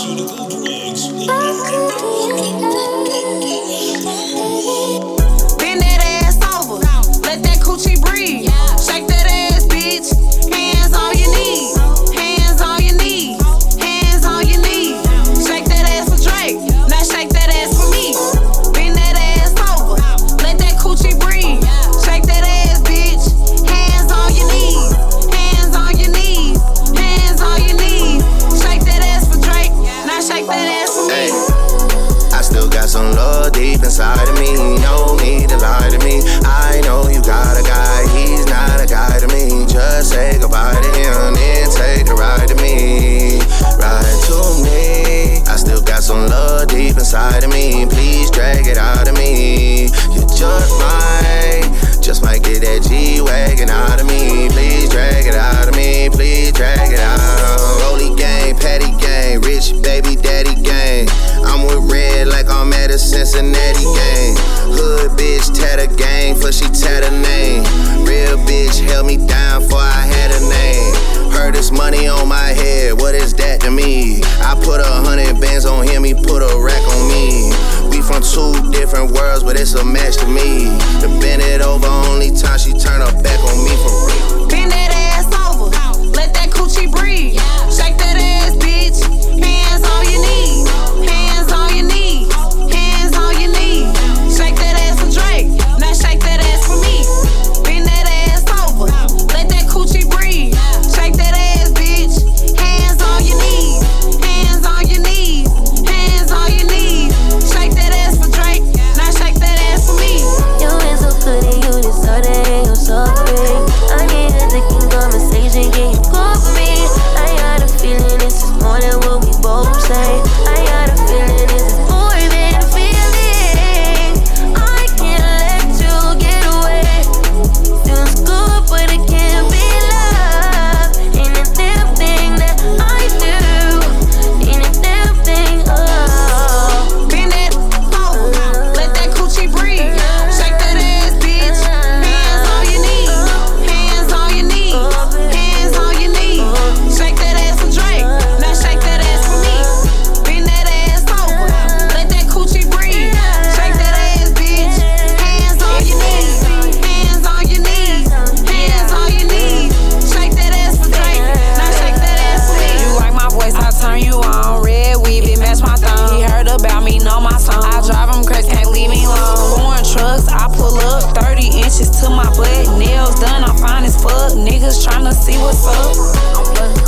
Bend that ass over, let that coochie breathe. Shake that ass, bitch. Hands on your knees, hands on your knees, hands on your knees. Shake that ass for Drake, now shake that ass for me. Bend that ass over, let that coochie breathe. Shake that ass, bitch. Hands on your knees, hands on your knees, hands on your knees. Shake that ass for Drake, now shake that ass for me. I still got some love deep inside of me. No need to lie to me. I know you got a guy, he's not a guy to me. Just say goodbye to him, then take a ride to me. Ride to me. I still got some love deep inside of me. Please drag it out of me. You just might get that G-Wagon out of me. Please drag it out of me. Please drag it out. Rolly gang, Patty gang, rich baby daddy gang. I'm with Red like I'm at a Cincinnati gang. Hood bitch, tatter gang, for she tat her name. Real bitch held me down before I had a name. Heard this money on my head, what is that to me? I put 100 bands on him, he put a rack on me. We from two different worlds, but it's a match to me. To bend it over, only time she turn her back on me for real. Bend that ass over, let that coochie breathe. Shake that ass, bitch. Hands on your knees, hands on your knees, hands on your knees. Shake that ass for Drake, now shake that ass for me. Bend that ass over, let that coochie breathe. Shake that ass, bitch. Hands on your knees, hands on your knees, hands on your knees. Shake that ass for Drake, now shake that ass for me. You ain't so pretty, you deserve it, and you're so big. I need a thinking conversation, can you call for me? I got a feeling this is more than what we both say. I got a feeling this is more than a feeling. I can't let you get away. Feels good, but it can't be love. Ain't a damn thing that I do. Ain't a damn thing, oh. Bend that over, let that coochie breathe. Shake that ass, bitch. Hands on your knees, hands on your knees, hands on your knees. Shake that ass for Drake, now shake that ass for me. Bend that ass over, let that coochie breathe. Shake that ass, bitch. Hands on your knees, hands on your knees, hands on your knees. Shake that ass for Drake, now shake that ass for me. You like my voice, I turn you on. Red weave, it match my thumb. He heard about me, know my song. I drive him crazy, can't leave me alone. Foreign trucks, I pull up 30 inches to my butt. Nails done, I'm fine as fuck. Niggas tryna see what's up. I'm buzzing.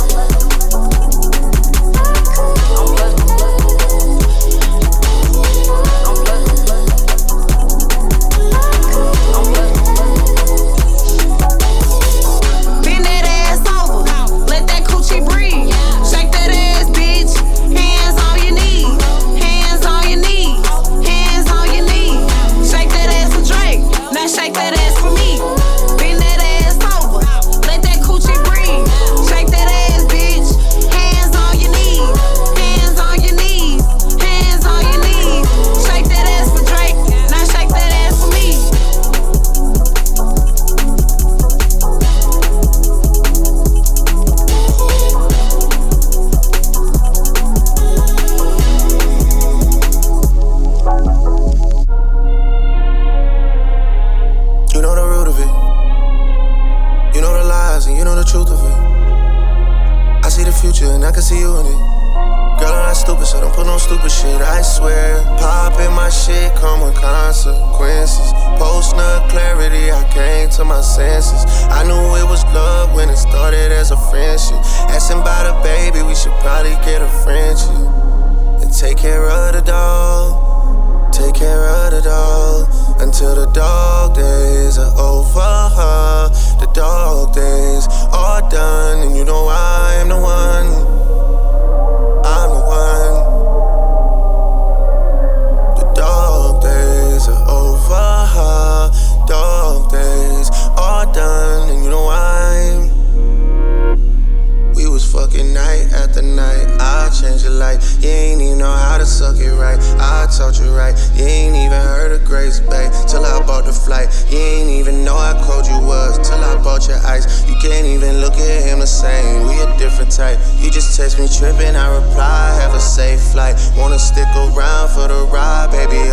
Bend that ass over, let that coochie breathe. Shake that ass, bitch. Hands on your knees, hands on your knees, hands on your knees. Shake that ass for Drake, now shake that ass for me. Bend that ass over, let that coochie breathe. Shake that ass, bitch. Hands on your knees, hands on your knees, hands on your knees. Shake that ass for Drake, now shake that ass for me. You know the root of it. You know the lies and you know the truth of it. I see the future and I can see you in it. Girl, I'm not stupid, so don't put no stupid shit, I swear. Poppin' my shit come with consequences. Post-nut clarity, I came to my senses. I knew it was love when it started as a friendship. Asking about a baby, we should probably get a friendship. And take care of the dog, take care of the dog. Until the dog days are over. The dog days are done, and you know I am the one. I'm the one. The dog days are over. Dog days are done, and you know I'm. We was fucking night after night. I changed your life. You ain't even know how to suck it right. I taught you right. You ain't even heard of Grace Bay till I bought the flight. You ain't even know how cold you was till I bought your ice. You can't even look at him the same. We a different type. You just text me tripping, I reply, have a safe flight. Wanna stick around for the ride, baby,